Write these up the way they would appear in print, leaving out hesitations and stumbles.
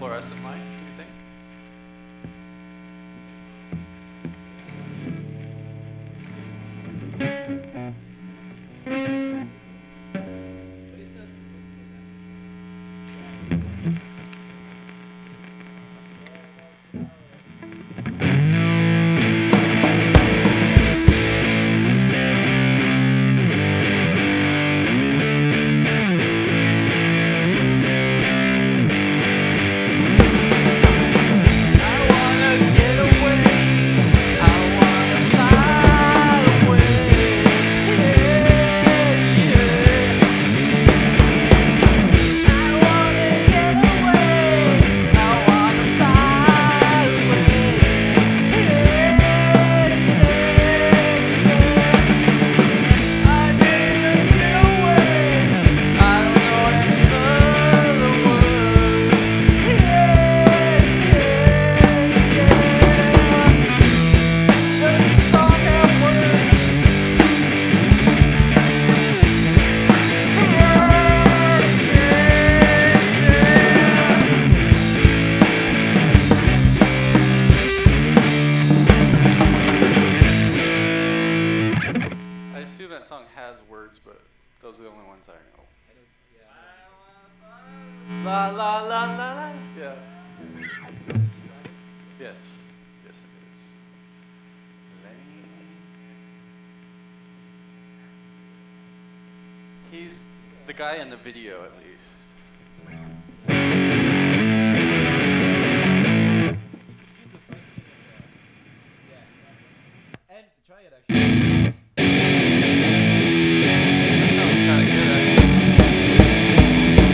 fluorescent lights, you think? But it's not supposed to be that precise. I assume that song has words, but those are the only ones I know. La la la la la. Yeah. Yes. Yes, it is. Lenny. He's the guy in the video, at least. Use the first key of the. Yeah. And try it actually. That sounds kind of good, actually.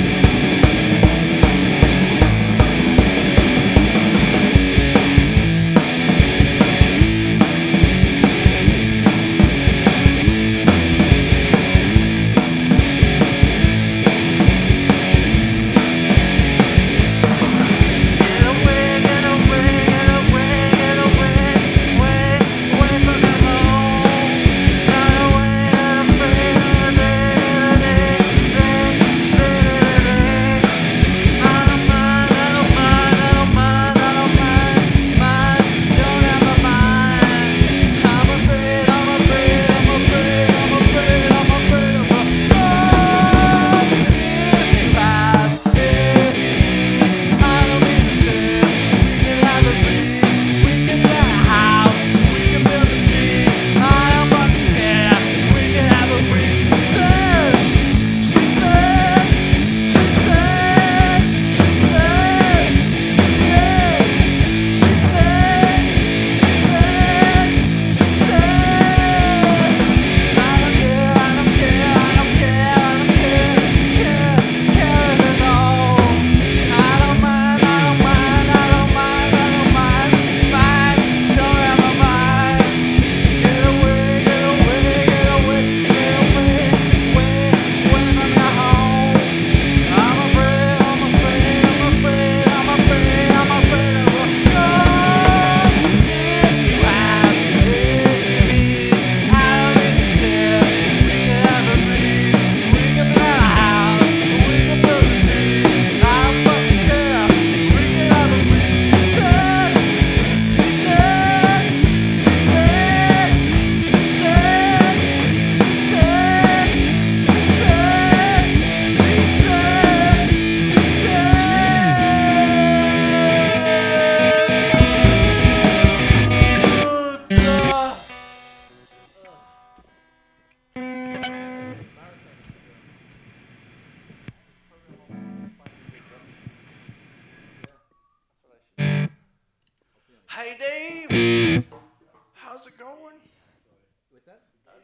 Hey Dave, how's it going? What's that?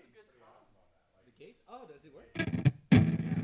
The gate? Oh, does it work?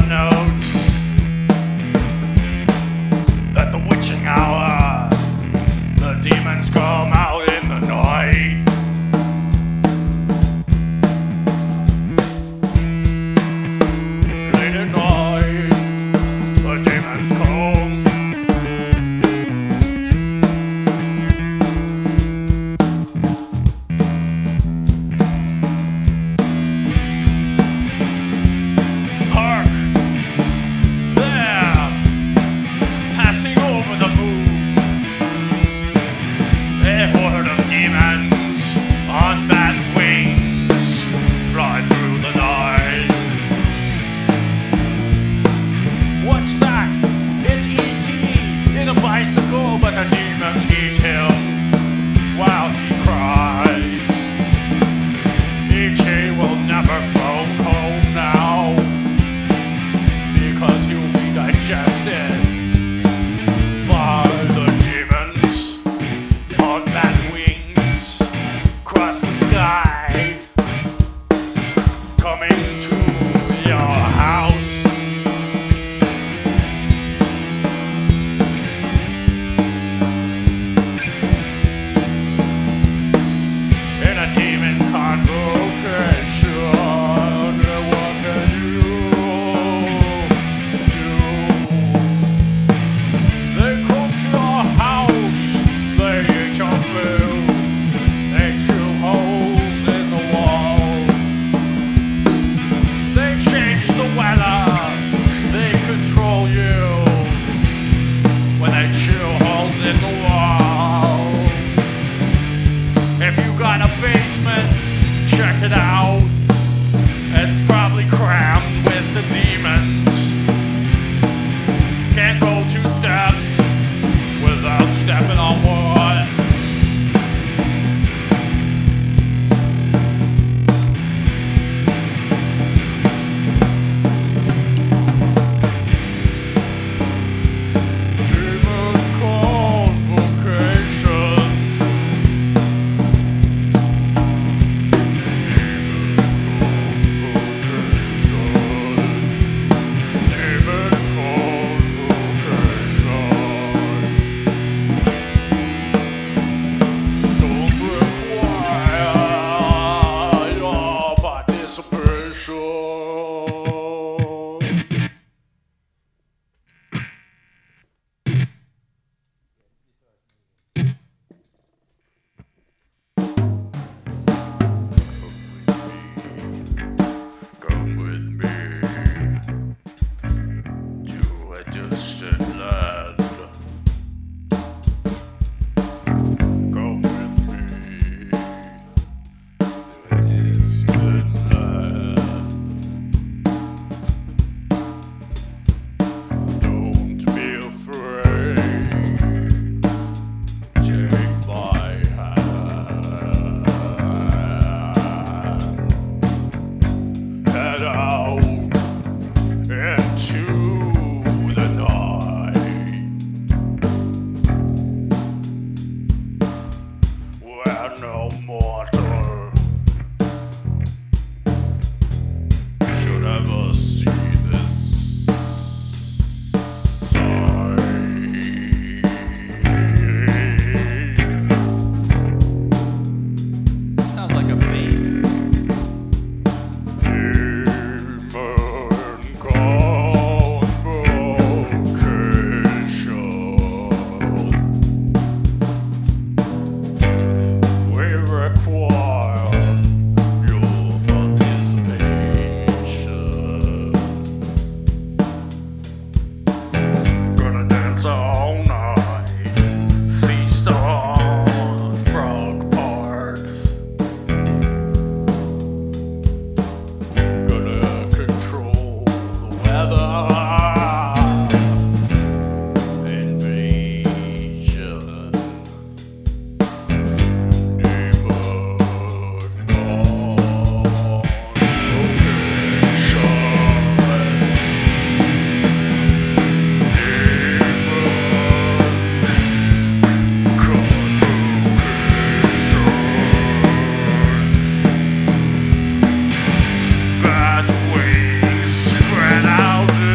notes at the witching hour. The demons come out in the night. Late at night, the demons come. Hark! There! Passing over the moon. A horde of demons on bat wings fly through the night. What's that? It's E.T. in a bicycle, but the demons eat him while he cries. E.T. will never phone home now because he will be digested by the demons on bat wings across the sky, coming to your house. In a demon convocation, what can you do? They come to your house, they eat your food, they chew holes in the walls. They change the weather, they control you when they chew holes in the walls. If you got a basement, check it out. It's probably crammed with the demons. Can't go 2 steps without stepping on one. Demon convocation. Demon convocation. Don't require your participation. Come with me to a distant land. Come with me to a distant land. Don't be afraid. Take my hand. Head out into the night, where no mortal should ever see this sight. Sounds like a bass. Demon convocation. We require your participation. Gonna dance all night, feast on frog parts. Gonna control the weather. Invasion. Bat wings spread out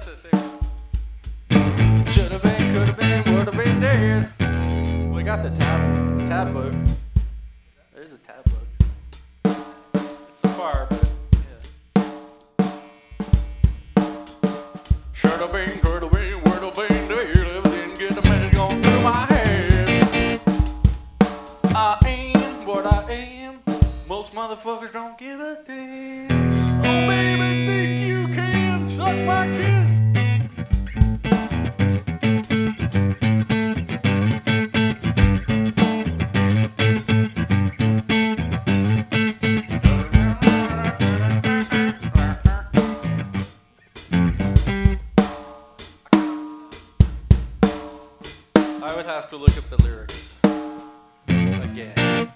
That's the same one. Should have been, could have been, would have been dead. We got the tab book. There's a tab book. It's so far, but yeah. Should have been, could have been, would have been dead. If I didn't get the message going through my head. I am what I am. Most motherfuckers don't give a damn. Oh, baby, think you can suck my kiss? I would have to look up the lyrics again.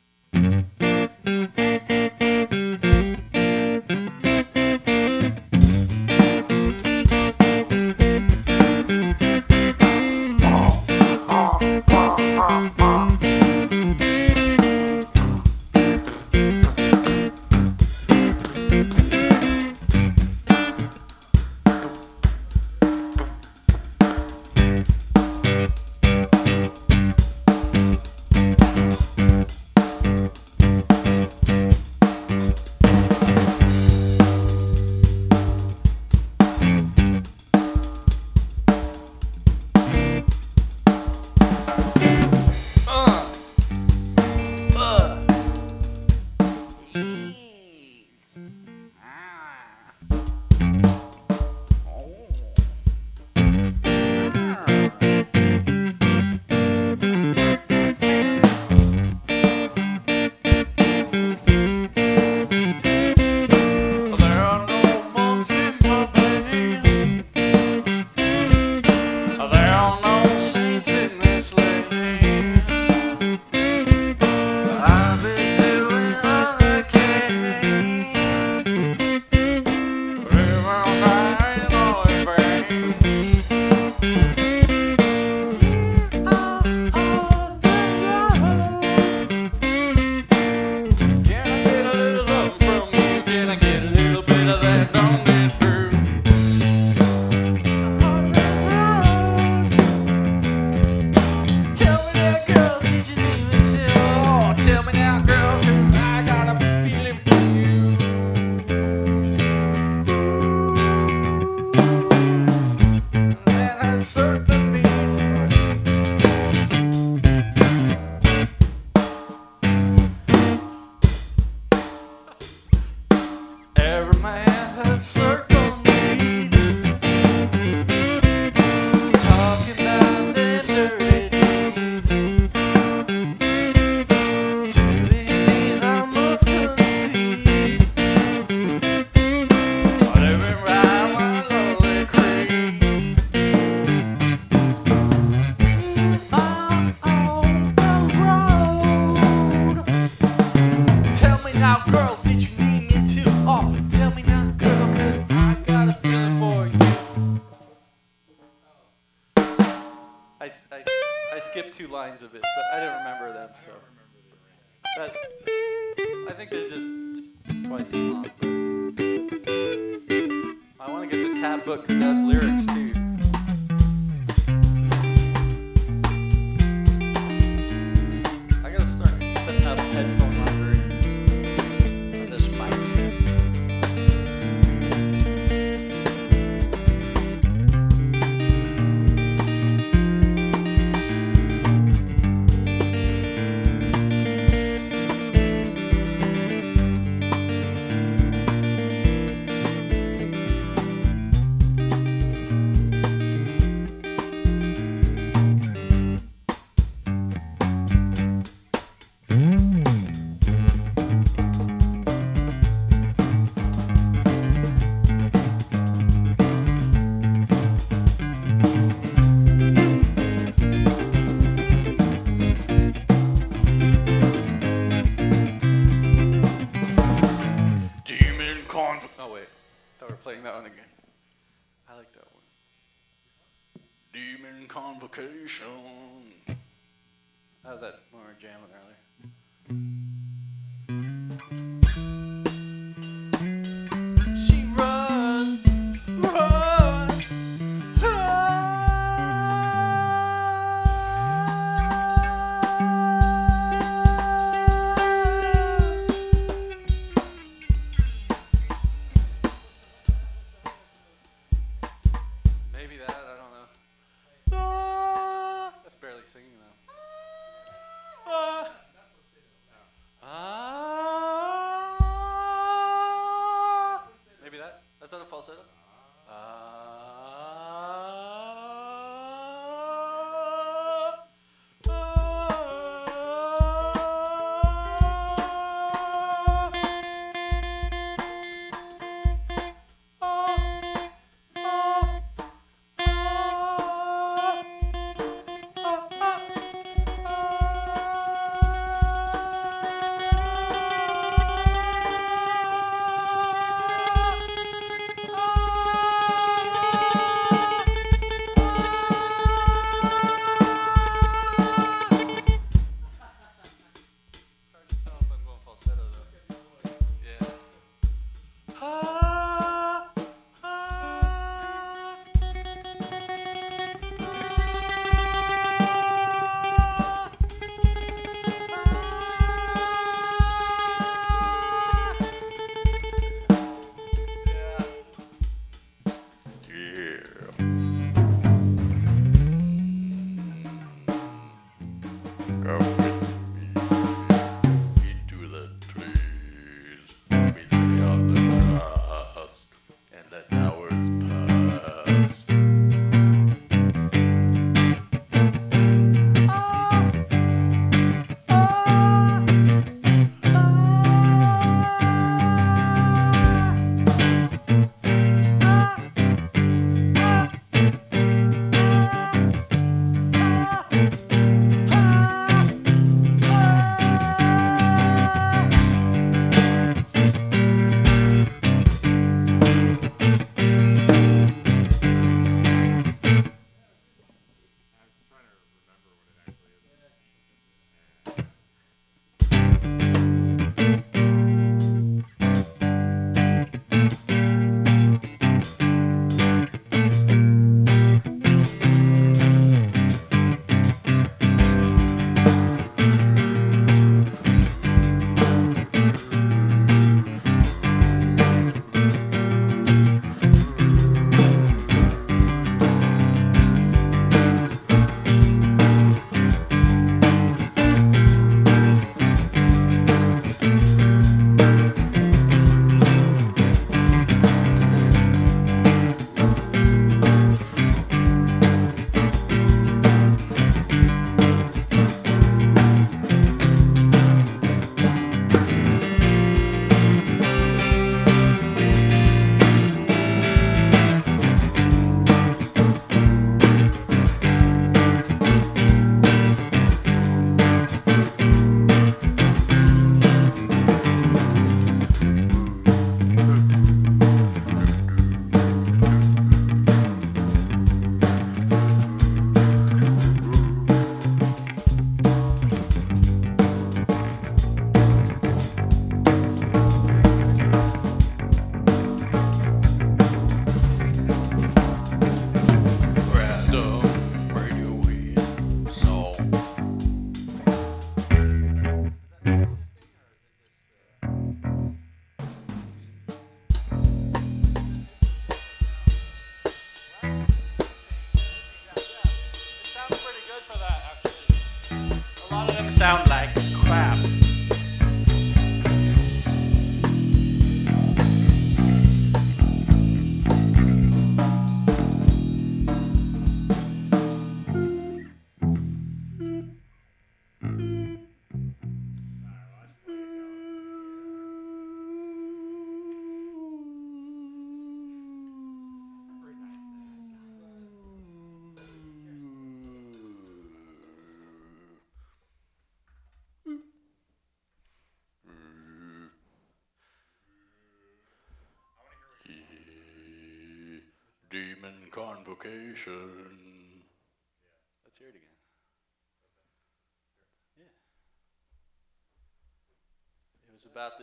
I skipped 2 lines of it, but I didn't remember them, so. But I think there's just it's twice as long. But I want to get the tab book because it has lyrics too. I gotta start setting up headphone library for this mic. Oh wait, thought we were playing that one again. I like that one. Demon Convocation. That was that when we were jamming earlier. She run, run. Demon Convocation. Let's hear it again. Yeah. It was about the